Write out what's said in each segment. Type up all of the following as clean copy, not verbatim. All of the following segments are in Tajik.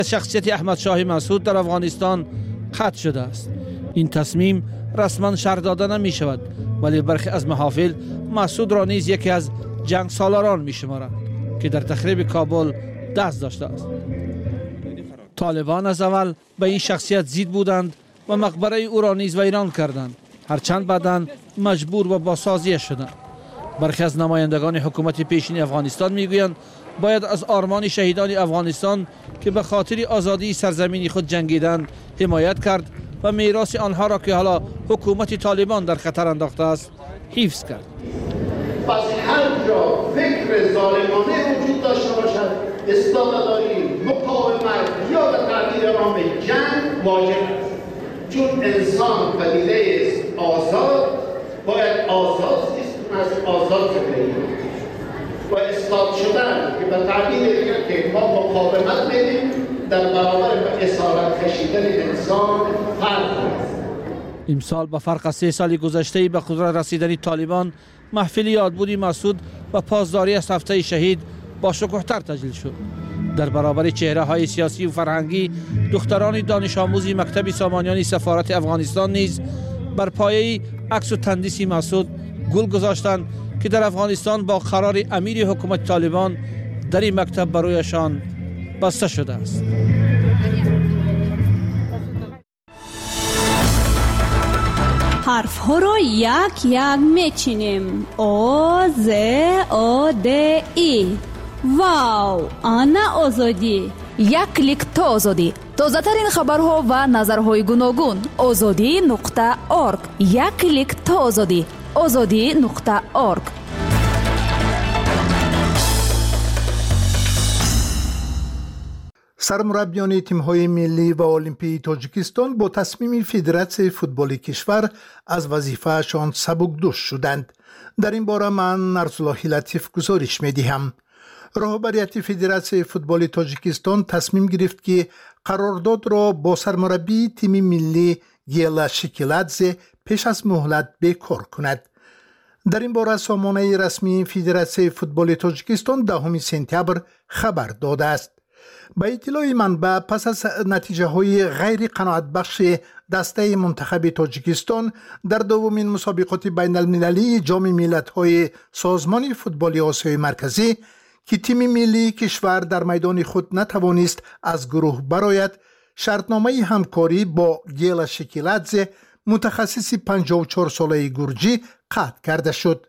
شخصیت احمد شاه مسعود در افغانستان قطع شده است. این تصمیم رسما شرح داده نمی شود، ولی برخی از محافل مسعود را نیز یکی از جنگ سالاران می شمارند که در تخریب کابل دست داشته است. طالبان از اول به این شخصیت ضد بودند و مقبره او را نیز ویران کردند، هرچند بعداً مجبور و بازسازی شدند. برخی از نمایندگان حکومت پیشین افغانستان میگویند باید از آرمان شهیدان افغانستان که به خاطر آزادی سرزمین خود جنگیدند حمایت کرد و میراث آنها را که حالا حکومت طالبان در خطر انداخته است حفظ کرد. پس هر جا فکر ظالمانه وجود داشته باشد، استادداری، مقاومت یا به تعبیر عام جنگ واجب است. چون انسان پدیده است آزاد، باید آزاد زیست، از آزاد زندگی و اصلاح شدن که به تعبیر دیگر که ما مقاومت بدیم در برابر به اسارت کشیدن انسان فرق است. امسال به فرق از 3 سال گذشته به قدرت رسیدن طالبان، محفل یادبود مسعود و پاسداری از هفته شهید با شکوه‌تر تجلیل شد. در برابر چهره های سیاسی و فرهنگی، دختران دانش آموزی مکتب سامانیان سفارت افغانستان نیز بر پایه عکس و تندیس مسعود گل گذاشتند که در افغانستان با قرار امیر حکومت طالبان در این مکتب برایشان بسته شده است. حرف ها را یک یک میچینیم. او ز او د ای. واو، آنا آزادی. یک کلیک تا آزادی. تازه ترین خبرها و نظرهای گوناگون. azadi.org. یک کلیک تا آزادی. azadi.org. سرمربیان تیم‌های ملی و المپی تاجیکستان با تصمیم فدراسیون فوتبال کشور از وظیفه‌شان سبکدوش شدند. در این باره من ارسلان لطیف گزارش می‌دهم. رهبریت فدراسیون فوتبال تاجیکستان تصمیم گرفت که قرارداد را با سرمربی تیم ملی گیلا شکلادزه پیش از مهلت بکار کند. در این باره سامانه رسمی فدراسیون فوتبال تاجیکستان 10 سپتامبر خبر داده است. با اطلاع منبع، پس از نتیجه های غیر قناعت بخش دسته منتخب تاجیکستان در دومین مسابقات بین المللی جام ملت‌های سازمان فوتبال آسیای مرکزی که تیم ملی کشور در میدان خود نتوانست از گروه برآید، شرطنامه همکاری با گیلا شکلادزه متخصص 54 ساله گرجی قطع کرده شد.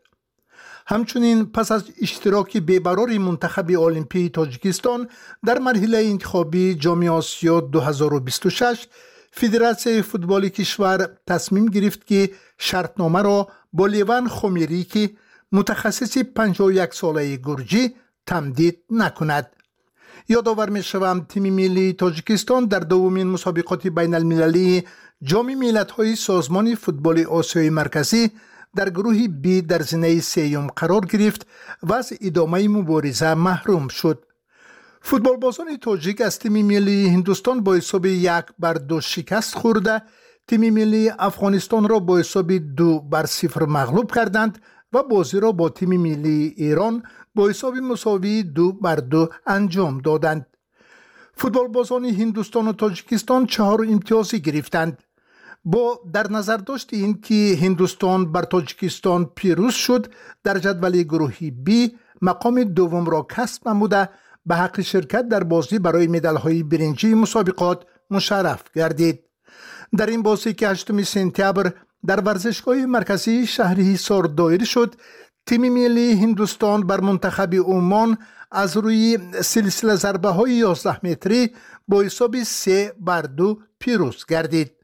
همچنین پس از اشتراک بی‌قرار منتخب المپی تاجیکستان در مرحله انتخابی جام آسیا 2026، فدراسیون فوتبال کشور تصمیم گرفت که شرطنامه را با لیوان خومیری که متخصص 51 ساله گرجی تمدید نکند. یادآور می‌شوم تیم ملی تاجیکستان در دومین مسابقات بین المللی جام ملت‌های سازمان فوتبال آسیای مرکزی در گروه بی در زینه سیوم قرار گرفت و از ادامه مبارزه محروم شد. فوتبالبازان تاجیک از تیم ملی هندوستان با حساب 1-2 شکست خورده، تیم ملی افغانستان را با حساب 2-0 مغلوب کردند و بازی را با تیم ملی ایران با حساب مساوی 2-2 انجام دادند. فوتبالبازان هندوستان و تاجیکستان 4 امتیازی گرفتند. با در نظر داشت این که هندوستان بر تاجیکستان پیروز شد، در جدول گروهی بی مقام دوم را کسب نموده به حق شرکت در بازی برای مدال‌های برنجی مسابقات مشرف گردید. در این بازی که 8 سپتامبر در ورزشگاه مرکزی شهر حصار دایر شد، تیم ملی هندوستان بر منتخب عمان از روی سلسله ضربه‌های 11 متری با حساب 3-2 پیروز گردید.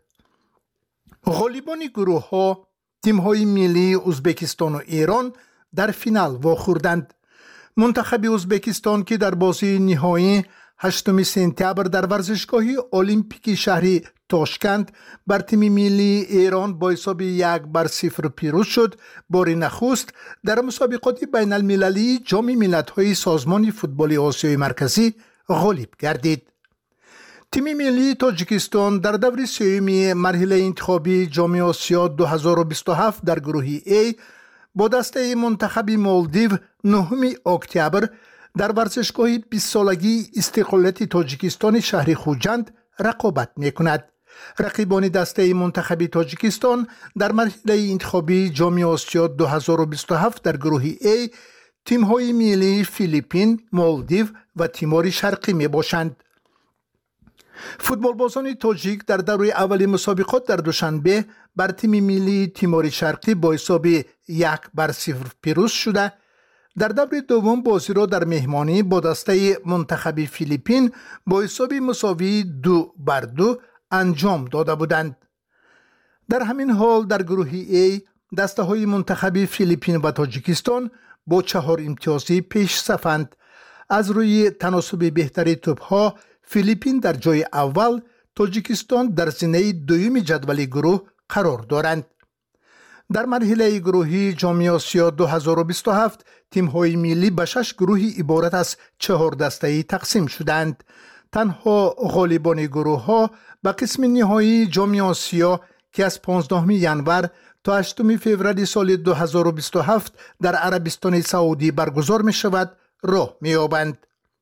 غالبان گروه ها تیم های ملی ازبکستان و ایران در فینال واخوردند. منتخب ازبکستان که در بازی نهایی 8 سپتامبر در ورزشگاه المپیک شهری تاشکند بر تیم ملی ایران با حساب 1-0 پیروز شد، بار نخست در مسابقات بین المللی جام ملت‌های سازمان فوتبال آسیای مرکزی غالب گردید. تیم ملی تاجیکستان در دور سوم مرحله انتخابی جام آسیا 2027 در گروه A با دسته منتخب مالدیو 9 اکتبر در ورزشگاه 20 سالگی استقلالیت تاجیکستان شهر خوجند رقابت می‌کند. رقیبان دسته منتخب تاجیکستان در مرحله انتخابی جام آسیا 2027 در گروه A تیم‌های ملی فیلیپین، مالدیو و تیمور شرقی میباشند. فوتبالبازان تاجیک در دوره اول مسابقات در دوشنبه بر تیم ملی تیمور شرقی با حساب 1-0 پیروز شده. در دوره دوم بازی را در مهمانی با دسته منتخب فیلیپین با حساب مساوی 2-2 انجام داده بودند. در همین حال در گروه A دسته های منتخب فیلیپین و تاجیکستان با 4 امتیازی پیش صفند. از روی تناسب بهتری توپ ها فیلیپین در جای اول، تاجیکستان در زینه دوم جدول گروه قرار دارند. در مرحله گروهی جام آسیا 2027 تیم های ملی به 6 گروهی عبارت از 4 دسته‌ای تقسیم شدند. تنها غالبان گروه ها به قسم نهایی جام آسیا که از 15 ینور تا 8 فوریه سال 2027 در عربستان سعودی برگزار می شود راه می یابند.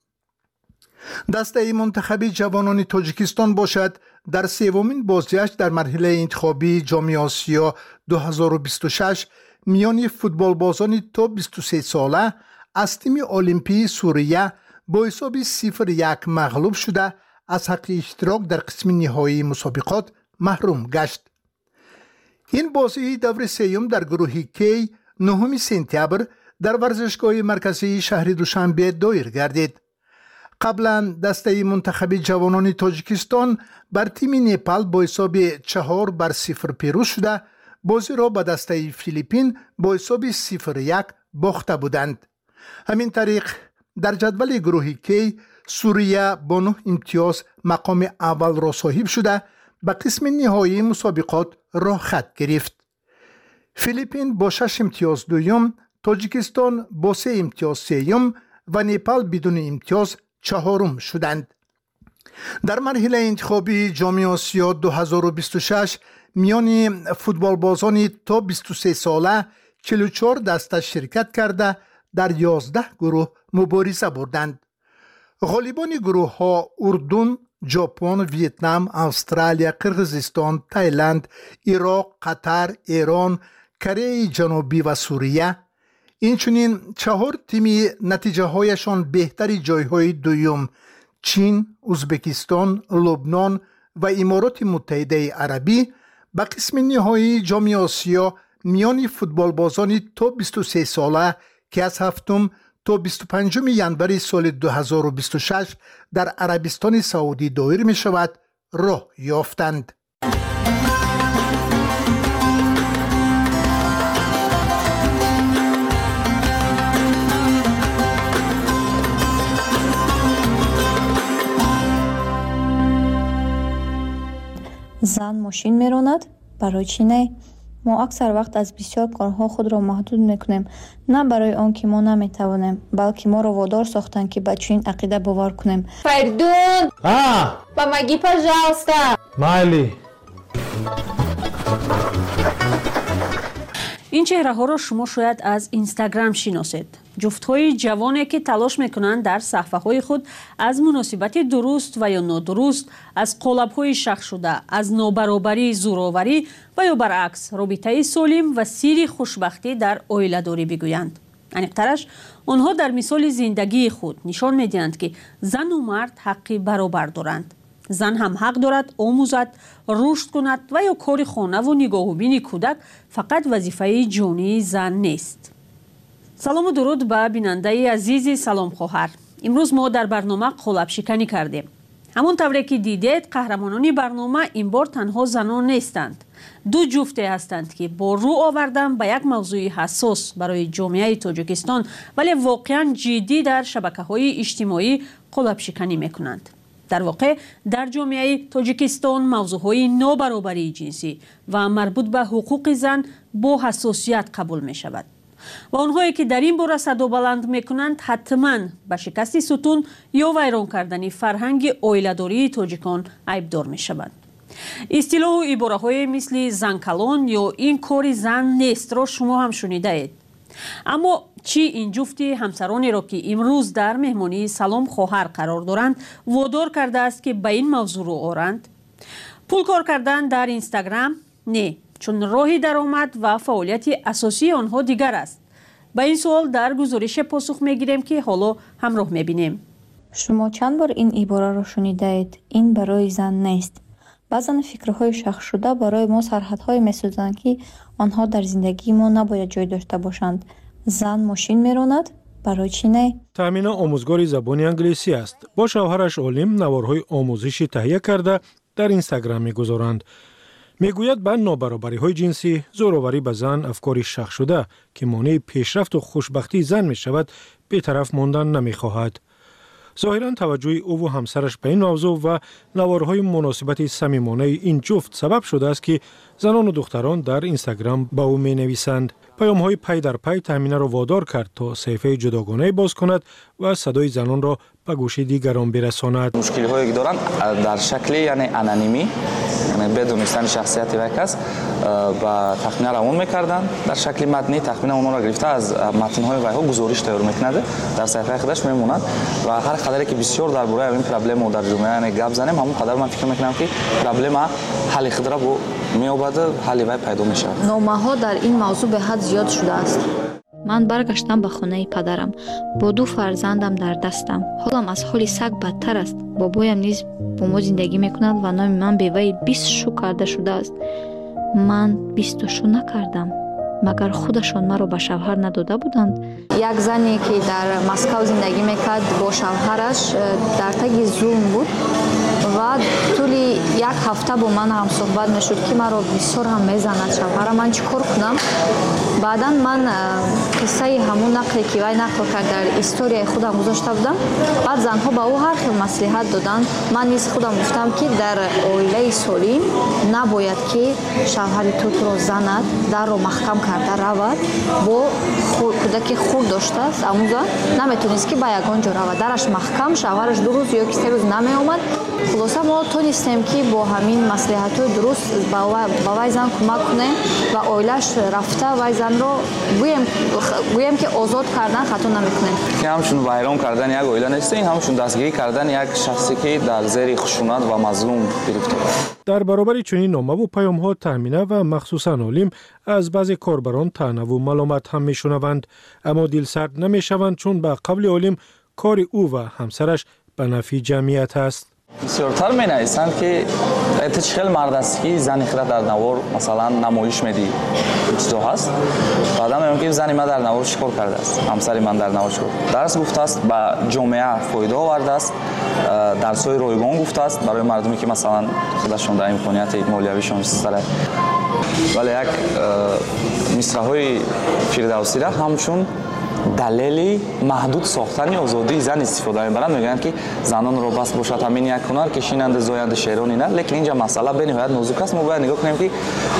دسته منتخب جوانان تاجیکستان باشد در سومین بازگشت در مرحله انتخابی جام آسیا 2026 میان فوتبالبازان تا 23 ساله از تیم المپی سوریه با حساب 0-1 مغلوب شده از حق اشتراک در قسم نهایی مسابقات محروم گشت. این بازی دور سوم در گروه کی 9 سپتامبر در ورزشگاه مرکزی شهر دوشنبه دایر گردید. قبلا دسته منتخب جوانان تاجیکستان بر تیم نیپال با حساب 4-0 پیروز شده بازی را به دسته فیلیپین با حساب 0-1 باخته بودند. همین طریق در جدول گروه کی سوریه با 9 امتیاز مقام اول را صاحب شده به قسم نهایی مسابقات راه خط گرفت. فیلیپین با 6 امتیاز دوم، تاجیکستان با 3 امتیاز سوم و نیپال بدون امتیاز چهارم شدند. در مرحله انتخابی جام آسیا 2026 میان فوتبالبازان تا 23 ساله 44 دسته شرکت کرده در 11 گروه مبارزه بردند. غالبان گروه ها اردن، ژاپن، ویتنام، استرالیا، قرقیزستان، تایلند، عراق، قطر، ایران، کره جنوبی و سوریه. اینچنین 4 تیمی نتیجه هایشان بهتری جایهای دوم چین، ازبکستان، لبنان و امارات متحده عربی به قسم نهایی جام آسیا میان فوتبالبازان تا 23 ساله که از 7 تا 25 ینور سال 2026 در عربستان سعودی دایر می شود راه یافتند. زن ماشین میراند؟ برای چی نه؟ ما اکثر وقت از بسیار کارها خود را محدود میکنیم، نه برای آن که ما نمیتوانیم، بلکه ما را وادار ساختند که به چنین عقیده باور کنیم. Perdón. Помоги, пожалуйста. Майли. این چهره‌ها را شما شاید از اینستاگرام شناسید. جفت‌های جوانی که تلاش می‌کنند در صفحه‌های خود از مناسبت درست و یا نادرست، از قالب‌های شخص شده، از نابرابری، زورآوری و یا برعکس رابطه سالم و سیر خوشبختی در عائله‌داری بگویند. انیق‌ترش آنها در مثال زندگی خود نشان می‌دهند که زن و مرد حق برابر دارند. زن هم حق دارد آموزد، رشد کند و یا کار خانه و نگاه و بین کودک فقط وظیفه جانی زن نیست. سلام و درود به بیننده عزیز سلام خواهر. امروز ما در برنامه قالب شکنی کردیم. همون طوری که دیدید قهرمانان برنامه این بار تنها زنان نیستند. 2 جفته هستند که با رو آوردن به یک موضوع حساس برای جامعه تاجیکستان ولی واقعا جدی در شبکه‌های اجتماعی قالب شکنی میکنند. در واقع در جامعه تاجیکستان موضوعهای نابرابری جنسی و مربوط به حقوق زن با حساسیت قبول می شود و آنهایی که در این باره صدا بلند می کنند حتما به شکست ستون یا ویران کردن فرهنگ عائله‌داری تاجیکان عیبدار می شوند. اصطلاح و عباره های مثل زن کلان یا این کار زن نیست را شما هم شنیده اید. اما چی این جفت همسرانی را که امروز در مهمانی سلام خواهر قرار دارند وادار کرده است که به این موضوع رو آورند؟ پول کار کردن در اینستاگرام؟ نه، چون راه درآمد و فعالیت اساسی آنها دیگر است. به این سوال در گزارش پاسخ میگیریم که حالا همراه میبینیم. شما چند بار این عباره را شنیده اید؟ این برای زن نیست. بعضن فکرهای شخص شده برای ما سرحدهای میسازند که آنها در زندگی ما نباید جای داشته باشند. زن ماشین میراند، برای چی نه؟ تامینه آموزگار زبان انگلیسی است. با شوهرش عالم نوارهای آموزشی تهیه کرده در اینستاگرام میگذارند. میگوید به نابرابری‌های جنسی، زوراوری به زن افکاری شخص شده که مانع پیشرفت و خوشبختی زن میشود، بی‌طرف ماندن نمیخواهد. ظاهراً توجه او و همسرش به این موضوع و نوارهای مناسبت صمیمانه این جفت سبب شده است که زنان و دختران در اینستاگرام به او می‌نویسند. پیام‌های پی در پی تامینه را وادار کرد تا صفحه جداگانه باز کند و صدای زنان را به گوش دیگران برساند. مشکلی که دارند در شکل یعنی انانیمی، یعنی بدون دانستن شخصیت یک کس و تخمین روان می‌کردند. در شکل متنی تخمین اونها را گرفته از متن‌های وی‌ها گزارش تیار می‌کند، در صفحه خودش میموند و هر قدری که بسیار درباره این پرابلم و در جامعه یعنی گپ زنیم، همون قدر من فکر می‌کنم که پرابلم حل خود را می‌یابد، حل وی پیدا می‌شود. نامه‌ها در این موضوع به حد زیاد شده است. من برگشتم به خانه پدرم با 2 فرزندم در دستم. حالم از حال سگ بدتر است. بابایم نیز با ما زندگی میکند و نام من به وی 20 شو کرده شده است. من 20 شو نکردم. مگر خودشان مرا به شوهر نداده بودند؟ یک زنی که در مسکو زندگی میکرد با شوهرش در تگ زوم بود و طولی 1 هفته با من هم صحبت میشد که مرا بسیار هم میزند شوهرم. من چیکار کنم؟ بعدا من قصه همون نقلی که وی نقل کرد در استوری خودم گذاشته بودم. بعد زنها به او هر خیل مصلحت دادند. من نیز خودم گفتم که در عائله سالم نباید که شوهر تو را زند، در رو محکم کرده رود، با کودک خود داشته است، اموزا نمیتونست که به یگان جا رود، درش محکم، شوهرش 2 روز یا 3 روز نمی آمد. خلاصه ما تونستیم که با همین مصلحت‌های درست با وی زن کمک کنیم و عائله‌اش رفته وی زن رو گویم که آزاد کردن خطا نمیکنیم. که همشون ویران کردن یک عائله نیست، این همشون دستگیری کردن یک شخصی که در زیر خشونت و مظلوم گرفتار است. در برابر چنین نامه و پیام‌ها تامینه و مخصوصاً عالم از بعضی کاربران طعنه و ملامت هم میشنوند، اما دلسرد نمیشوند چون به قول عالم کار او و همسرش به نفع جمعیت است. بسیارتر می نویسند که تو چخیل مرد است که زنی خود در نوار مثلا نمایش میدی چیزا هست. بعدا میگم که زنی من در نوار چیکار کرده است، همسری من در نوار چیکار درس گفته است، به جامعه فایده آورده است، درس‌های رایگان گفته است برای مردمی که مثلا خودشون در امکانیت مالیویشون سره. ولی یک مصرع‌های فردوسی را همچون دلیلی محدود ساختن آزادی زن استفاده می‌برند. میگن که زنان رو بس باشد همین یک هنر که شیننده زاینده شعرانی نه، لیکن اینجا مسئله به نهایت نازک است. ما باید نگاه کنیم که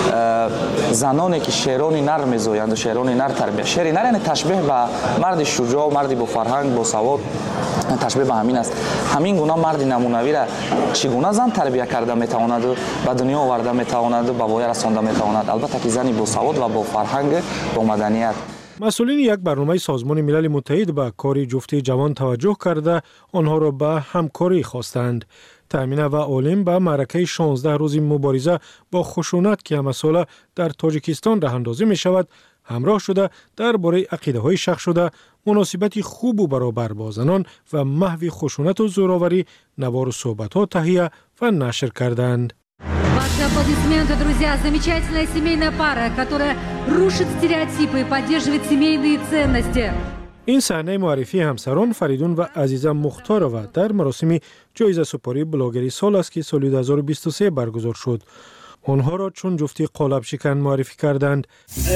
زنانی که شعرانی نر می‌زایند و شعرانی نر تربیت، شعری نر یعنی تشبیه به مرد شجاع، مردی با فرهنگ، با سواد، تشبیه به همین است. همین گونه مرد نمونوی را چگونه زن تربیت کرده میتواند و به دنیا آورده میتواند و به وای رسانده میتواند، البته که زنی با سواد و با فرهنگ، با مدنیت. مسئولین یک برنامه سازمان ملل متحد به کار جفت جوان توجه کرده آنها را به همکاری خواستند. تامینه و عالم به معرکه 16 روز مبارزه با خشونت که همه ساله در تاجیکستان راه اندازی می شود همراه شده درباره عقیده‌های شخص شده، مناسبت خوب و برابر با زنان و محو خشونت و زوراوری نوار و صحبت‌ها تهیه و نشر کردند. Ваши аплодисменты, друзья. Замечательная семейная пара, которая рушит стереотипы и поддерживает семейные ценности. این صحنه معرفی همسران فریدون و عزیزه مختارова در مراسم جایزه سپاری بلاگری سال است که سال 2023 برگزار شد. آنها را چون جفتی قالب شکن معرفی کردند.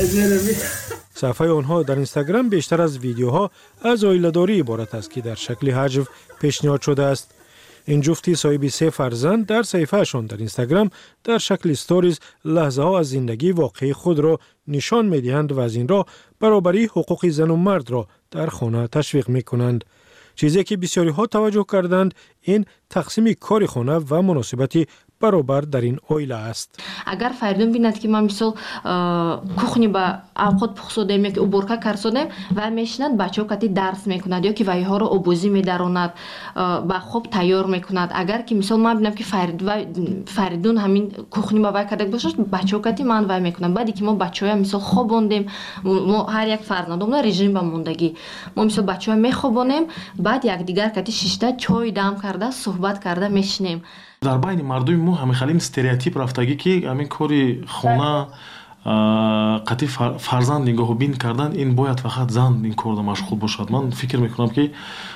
صفحه آنها در اینستاگرام بیشتر از ویدیوها از عائله‌داری عبارت است که در شکل حجو پیشنهاد شده است. این جفتی صاحب 3 فرزند در صفحه‌شان در اینستاگرام در شکل استوریز لحظه ها از زندگی واقعی خود را نشان می‌دهند و از این راه برابری حقوق زن و مرد را در خانه تشویق می‌کنند. چیزی که بسیاری ها توجه کردند این تقسیم کار خانه و مناسبت برابر در این اویله است. اگر فریدون بیند که ما مثل کухні با اوقات پخسودیم یا که уборка کردیم و میشند بچه‌ها کتی درس میکند یا که وایها رو آبوزی میداروند با خوب تیار میکند. اگر که مثل ما ببینم که فریدون همین کухні با وای کرده باشه بچه‌ها کتی من وای میکنم. بعدی که ما بچه‌ها مثل خوابوندیم ما هر یک فرزندمون رژیم با موندگی ما مثل بچه‌ها میخوابونیم بعد یک دیگر کتی شیشته چای دم کرده صحبت کرده میشنیم. дар байни мардуми мо ҳамихалин стереотип рафтагӣ ки ҳамин кори хона қатъи фарзанд нигоҳубин кардан ин бояд фақат зан ин корда машғул бошад. ман фикр мекунам ки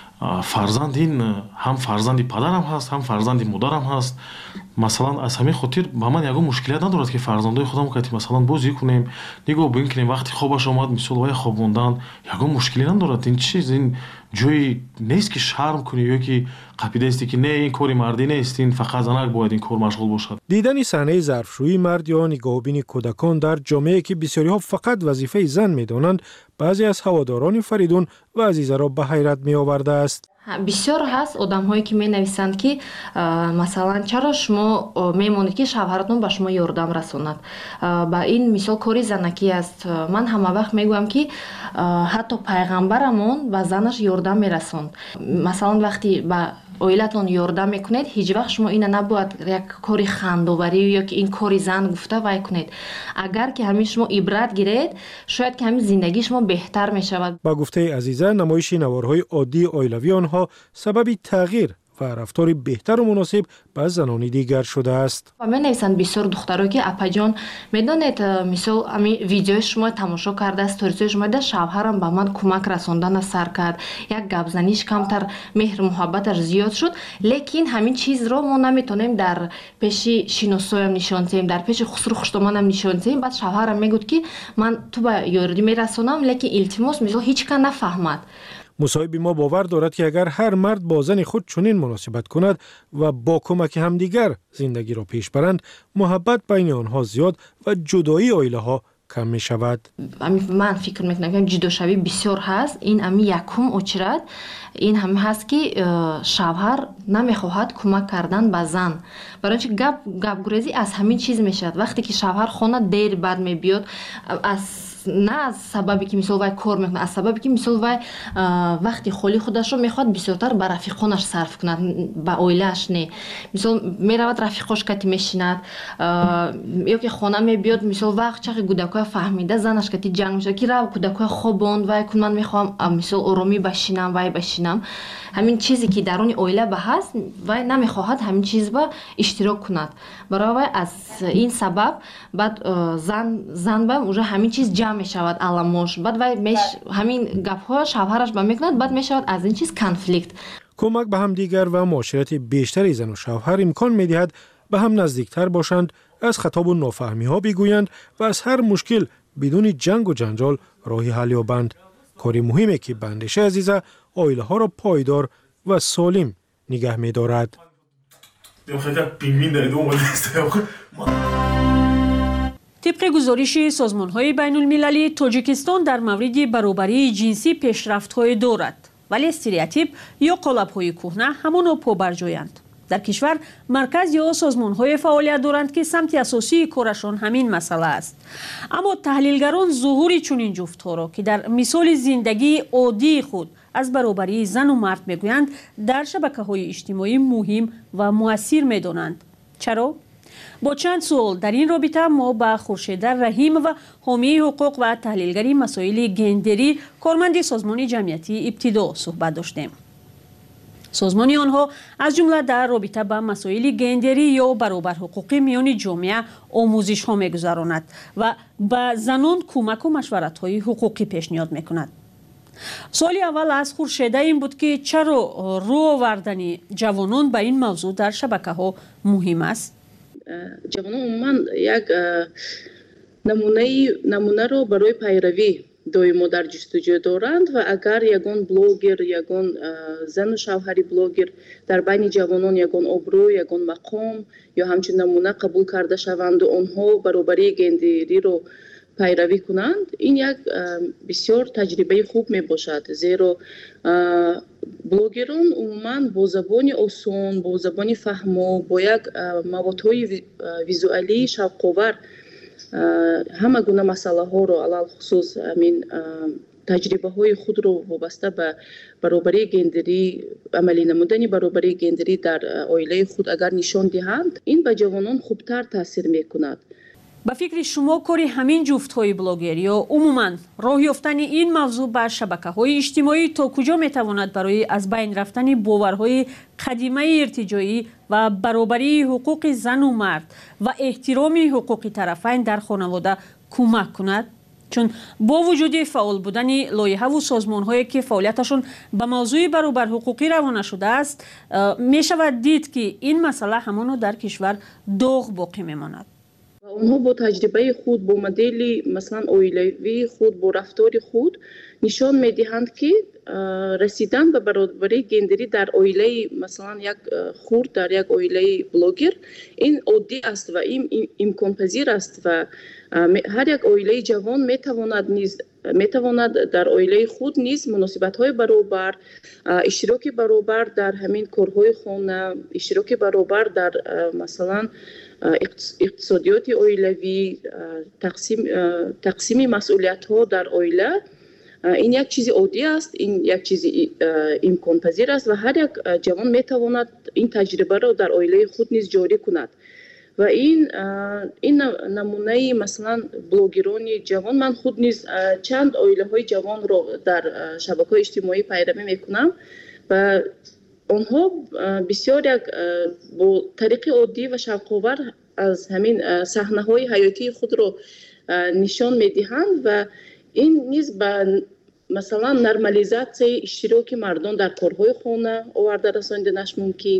фарзанд ин ҳам фарзанди падарам ҳаст ҳам фарзанди модарам ҳаст. масалан аз ҳамин хотир ба ман ягон мушкилият надорад ки фарзандои худам кати масалан бозӣ кунем нигоҳ бин кунем вақти хобаш омад мисол вай хобондан ягон мушкилӣ надорад. ин чиз ин ҷои нест ки шарм кунӣ ё ки қапидаисти ки не ин кори мардӣ нест ин фақат занак бояд ин кор машғул бошад. дидани саҳнаи зарфшӯии мард ё нигоҳубини кӯдакон дар ҷомеае ки бисёриҳо фақат вазифаи зан медонанд баъзе аз ҳаводорони Фаридун ва Азизаро ба ҳайрат меовардааст. бисёр ҳаст одамҳое ки менависанд ки масалан чаро шумо мемонед ки шавҳаратон ба шумо ёрдам расонад. ба ин мисол кори занакӣ аст. ман ҳама вақт мегӯям ки ҳатто пайғамбарамон ба занаш ёрдам мерасонд. масалан вақти ба оилатон ёрдам мекунед ҳеҷ вақт шумо ина набояд як кори хандоварӣ ё ки ин кори зан гуфта вай кунед. агар ки ҳамин шумо ибрат гиред шояд ки ҳамин зиндагии шумо беҳтар мешавад. ба гуфтаи Азиза намоиши наворҳои оддии оилавии онҳо сабаби тағйир ва рафтори беҳтару муносиб ба занони дигар шудааст. ва менависанд бисёр духтаро ки апаҷон медонед мисол ҳамин видеои шумо тамошо карда сторисои шумо дида шавҳарам ба ман кӯмак расондана сар кард як гапзаниш камтар меҳру муҳаббаташ зиёд шуд. лекин ҳамин чизро мо наметонем дар пеши шиносоям нишон диҳем дар пеши хусру хуштоманам нишон диҳем. баъд шавҳарам мегӯд ки ман ту ба ёрдӣ мерасонам лекин илтимос мисол ҳеҷ кан нафаҳмад. مصاحب ما باور دارد که اگر هر مرد با زن خود چنین مناسبت کند و با کمک همدیگر زندگی را پیش برند محبت بین آنها زیاد و جدایی عائله ها کم می شود. من فکر میکنم که جداشوی بسیار هست. این امی یکم اچرد این هم هست که شوهر نمیخواهد کمک کردن به زن. برای اینکه گپ گریزی از همین چیز میشد. وقتی که شوهر خانه دیر بعد میبیاد از نه از سببی که مثلا وای کار میکنه از سببی که مثلا وای وقتی خالی خودش رو میخواد بسیارتر به رفیقانش صرف کند به عائله‌اش نه. مثلا میرود رفیقاش کتی میشیند یا که خانه میبیاد مثلا وقت چقدر کودکای فهمیده زنش کتی جنگ میشه که رو کودکای خوابوند وای کن من میخوام مثلا آرامی بشینم وای بشینم. همین چیزی که درون عائله به هست وای نمیخواهد همین چیز با اشتراک کند. برای از این سبب بعد زن با اونجا همین چیز جمع میشود علامش بعد وای همین گپ‌ها شوهرش با میکند بعد میشود از این چیز کنفلیکت. کمک به هم دیگر و معاشرت بیشتری زن و شوهر امکان میدهد به هم نزدیکتر باشند، از خطاب و نافهمی ها بگویند و از هر مشکل بدون جنگ و جنجال راهی حل یابند. کاری مهمه که به اندیشه عزیزه عائله ها را پایدار و سالم نگه می‌دارد. طبق گزارش سازمان‌های بین‌المللی تاجیکستان در مورد برابری جنسی پیشرفت‌های دارد، ولی استریوتیپ یا قالب‌های کهنه همانا پابرجایند. در کشور مرکز یا سازمان‌های فعالیت دارند که سمت اساسی کارشان همین مسئله است. اما تحلیلگران ظهور چنین جفت‌ها را که در مثال زندگی عادی خود از برابری زن و مرد میگویند در شبکه‌های اجتماعی مهم و مؤثر می‌دانند. چرا؟ با چند سوال در این رابطه ما با خورشید رحیم و حامی حقوق و تحلیلگری مسائل گندری کارمند سازمان جمعیتی ابتدا صحبت داشتیم. سازمان آنها از جمله در رابطه با مسائل گندری یا برابر حقوقی میان جامعه آموزش ها میگذراند و به زنان کمک و مشورت های حقوقی پیشنهاد میکند. سوالی اول از خورشید این بود که چرا رو آوردن جوانان به این موضوع در شبکه ها مهم است؟ جوانان عموما یک نمونه رو برای پیروی دویمو در جستجو دارند و اگر یگان بلوگر یگان زن و شوهری بلوگر در بین جوانان یگان ابرو یگان مقام یا همچنین نمونه قبول کرده شوند و آنها برابری گندری رو пайравӣ кунанд, ин як бисёр таҷрибаи хуб мебошад, зеро блогерон умуман бо забони осон, бо забони фаҳмо, бо як маводҳои визуалии шавқовар ҳама гуна масъалаҳоро алалхусус ҳамин таҷрибаҳои худро вобаста ба баробарии гендерӣ, амалӣ намудани баробарии гендерӣ дар оилаи худ агар нишон диҳанд, ин ба ҷавонон хубтар таъсир мекунад. ба фикри шумо кори ҳамин ҷуфтҳои блогер ё умуман роҳ ёфтани ин мавзӯъ ба шабакаҳои иҷтимоӣ то куҷо метавонад барои аз байн рафтани боварҳои қадимаи иртиҷоӣ ва баробарии ҳуқуқи зану мард ва эҳтироми ҳуқуқи тарафайн дар хонавода кӯмак кунад? чун бо вуҷуди фаъол будани лоиҳаву созмонҳое ки фаъолияташон ба мавзӯи баробарҳуқуқӣ равона шудааст, мешавад дид ки ин масъала ҳамоно дар кишвар доғ боқӣ мемонад. онҳо бо таҷрибаи худ, бо модели маслан оилавии худ, бо рафтори худ нишон медиҳанд ки расидан ба баробарии гендерӣ дар оилаи масалан як хурд, дар як оилаи блогер ин оддӣ аст ва имконпазир аст ва ҳар як оилаи ҷавон метавонад дар оилаи худ низ муносибатҳои баробар, иштироки баробар дар ҳамин корҳои хона, иштироки баробар дар масалан иқтисодиёти оилавӣ, тақсими масъулиятҳо дар оила, ин як чизи оддӣ аст, ин як чизи имконпазир аст ва ҳар як ҷавон метавонад ин таҷрибаро дар оилаи худ низ ҷорӣ кунад. ва ин намунаи масалан блогерони ҷавон, ман худ низ чанд оилаҳои ҷавонро дар шабакаҳои иҷтимоӣ пайравӣ мекунам ва онҳо бисёр як бо тариқи оддӣ ва шавқовар аз ҳамин саҳнаҳои ҳаётии худро нишон медиҳанд ва ин низ ба масалан нормализатсияи иштироки мардон дар корҳои хона оварда расониданаш мумкин.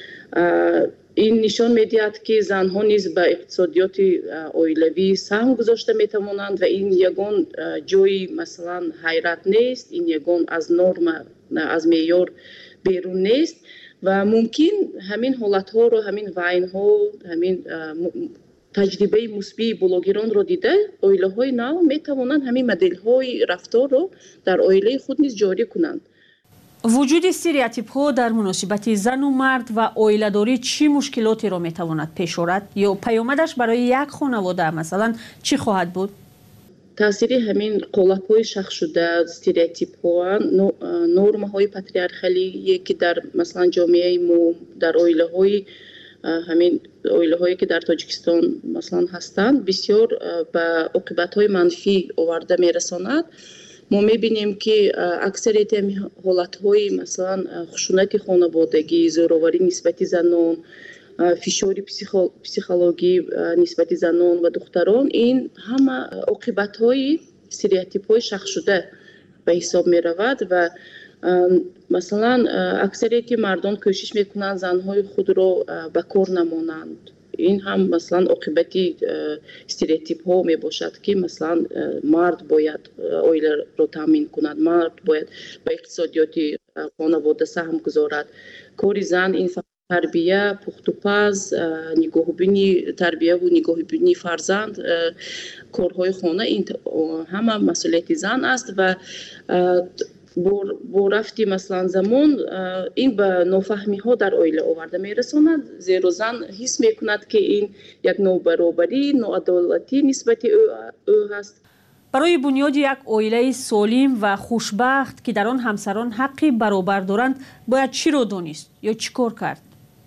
ин нишон медиҳад ки занҳо низ ба иқтисодиёти оилавӣ саҳм гузошта метавонанд ва ин ягон ҷои масалан ҳайрат нест, ин ягон аз норма, аз меъёр берун нест ва мумкин ҳамин ҳолатҳоро, ҳамин вайнҳо, ҳамин таҷрибаи мусбии блогеронро дида оилаҳои нав метавонанд ҳамин моделҳои рафторро дар оилаи худ низ ҷорӣ кунанд. вуҷуди стереотипҳо дар муносибати зану мард ва оиладорӣ чӣ мушкилотеро метавонад пеш орад ё паёмадаш барои як хонавода масалан чӣ хоҳад буд? таъсири ҳамин қолабҳои шахшуда, стереотипҳо, нормаҳои патриархалие ки дар масалан ҷомеаи мо, дар оилаҳои ҳамин оилаҳое ки дар Тоҷикистон масалан ҳастанд, бисёр ба оқибатҳои манфӣ оварда мерасонад. мо мебинем ки аксарияти ҳолатҳои масалан хушунати хонаводагӣ, зӯроварӣ нисбати занон, фишори психологӣ нисбати занон ва духтарон, ин ҳама оқибатҳои стереотипҳои шахшуда ба ҳисоб меравад ва масалан аксарияти мардон кӯшиш мекунанд занҳои худро ба кор намонанд. ин ҳам масалан оқибати стереотипҳо мебошад ки масалан мард бояд оиларо таъмин кунад, мард бояд ба иқтисодиёти хонавода саҳм гузорад. кори зан ин тарбия, пухтупаз, нигоҳубини тарбияву нигоҳубини фарзанд, корҳои хона, ин ҳама масъулияти зан аст ва бо рафти масалан замон ин ба нофаҳмиҳо дар оила оварда мерасонад, зеро зан ҳис мекунад ки ин як нобаробарӣ, ноадолатӣ нисбати ӯ ҳаст. барои бунёди як оилаи солим ва хушбахт ки дар он ҳамсарон ҳаққи баробар доранд бояд чиро донист ё чӣ кор кард?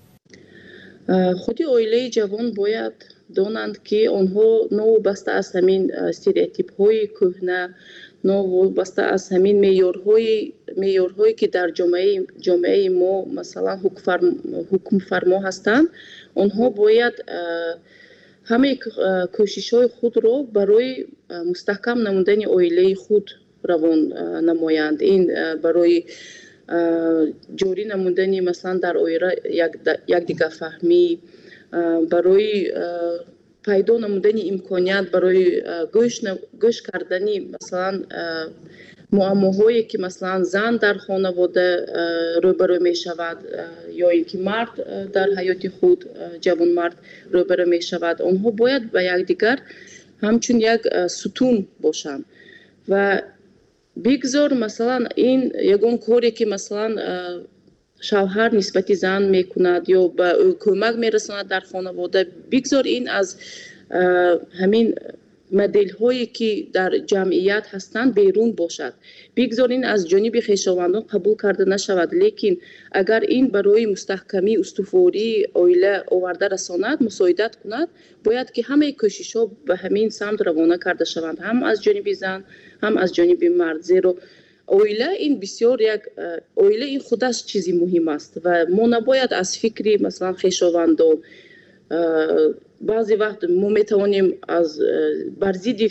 худи оилаи ҷавон бояд донанд ки онҳо новобаста аз ҳамин стереотипҳои кӯҳна, новобаста аз ҳамин меъёрҳое ки дар ҷомеаи мо масалан ҳукмфармо ҳастанд, онҳо бояд ҳамаи кӯшишҳои худро барои мустаҳкам намудани оилаи худ равон намоянд. ин барои ҷорӣ намудани масалан дар оила якдигарфаҳмӣ, барои пайдо намудани имконият барои гӯш кардани масалан муаммоҳое ки масалан зан дар хонавода рӯбарӯ мешавад ё ин ки мард дар ҳаёти худ ҷавонмард рӯбарӯ мешавад, онҳо бояд ба якдигар ҳамчун як сутун бошанд ва бигзор масалан ин ягон коре ки масалан шавҳар нисбати зан мекунад ё ба ӯ кӯмак мерасонад дар хонавода, бигзор ин аз ҳамин моделҳое ки дар ҷамъият ҳастанд берун бошад. Бигзор ин аз ҷониби хешовандон қабул карда нашавад, лекин агар ин барои мустаҳкамӣ устувории оила оварда расонад, мусоидат кунад, бояд ки ҳамаи кӯшишҳо ба ҳамин самт равона карда шаванд, ҳам аз ҷониби зан, ҳам аз ҷониби мард. Зеро оила ин бисёр як оила ин худаш чизи муҳим аст ва мо набояд аз фикри масалан хешовандон баъзе вақт мо метавонем аз бар зидди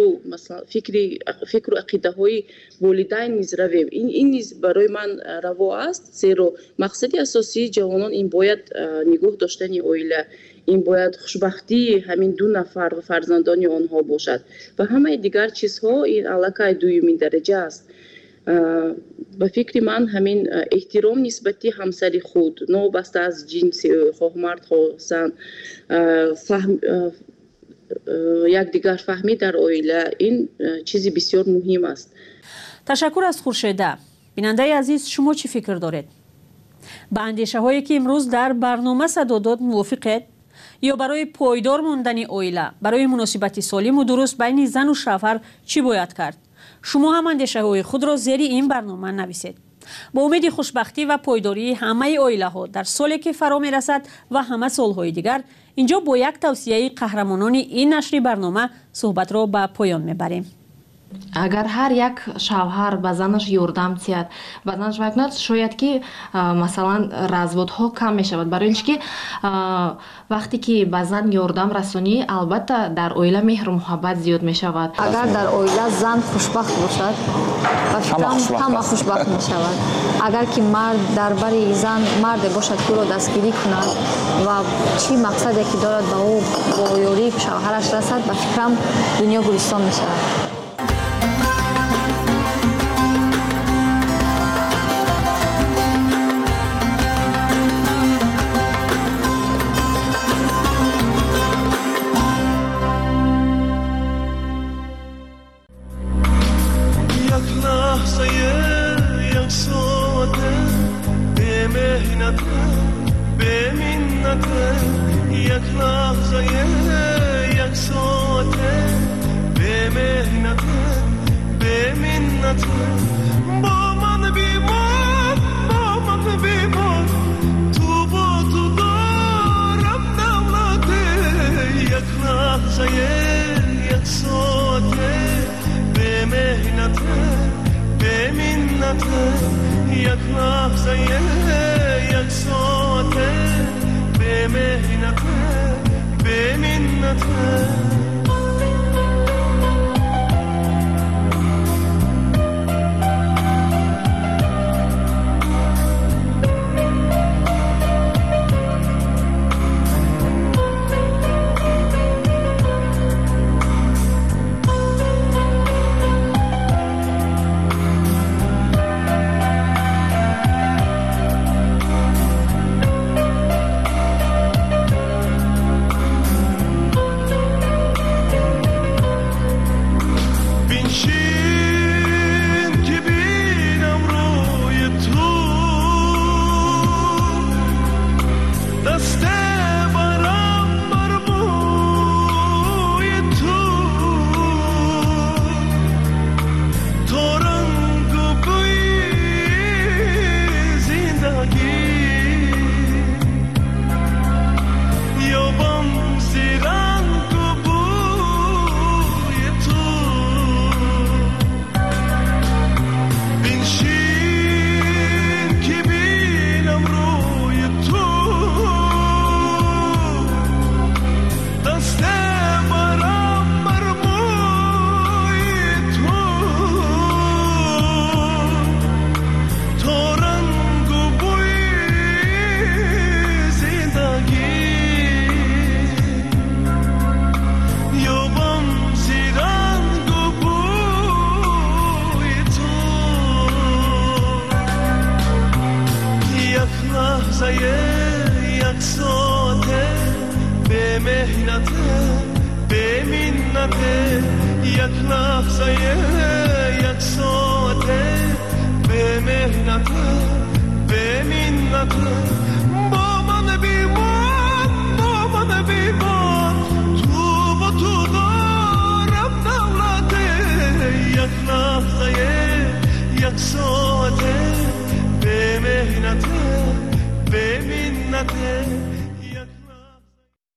фикру ақидаҳои волидайн низ равем. Ин низ барои ман раво аст, зеро мақсади асосии ҷавонон ин бояд нигоҳ доштани оила, ин бояд хушбахтии ҳамин ду нафар ва фарзандони онҳо бошад ва ҳамаи дигар чизҳо ин аллакай дуюмин дараҷа аст. ба фикри ман ҳамин эҳтиром нисбати ҳамсари худ, новобаста аз ҷинси ӯ, хоҳ мард хоҳ зан, якдигар фаҳмӣ дар оила, ин чизи бисёр муҳим аст. ташаккур аз хуршеда. бинандаи азиз, шумо чӣ фикр доред? ба андешаҳое ки имрӯз дар барнома садо дод мувофиқед? ё барои пойдор мондани оила, барои муносибати солиму дуруст байни зану шавҳар чӣ бояд кард? шумо ҳам андешаҳои худро зери ин барнома нависед. бо умеди хушбахтӣ ва пойдории ҳамаи оилаҳо дар соле ки фаро мерасад ва ҳама солҳои дигар, инҷо бо як тавсияи қаҳрамонони ин нашри барнома суҳбатро ба поён мебарем. агар ҳар як шавҳар ба занаш ёрдам диҳад, ба занаш вай кунад, шояд ки масалан разводҳо кам мешавад. барои ин ки вақте ки ба зан ёрдам расонӣ, албатта дар оила меҳру муҳаббат зиёд мешавад. агар дар оила зан хушбахт бошад, ба фикрам ҳама хушбахт мешавад. агар ки мард дар бари зан марде бошад ки ӯро дастгирӣ кунад ва чӣ мақсаде ки дорад ба ӯ бо ёрии шавҳараш расад, ба фикрам дунё гулистон мешавад. منته یک لحظه یک ساعته به مهنت به منت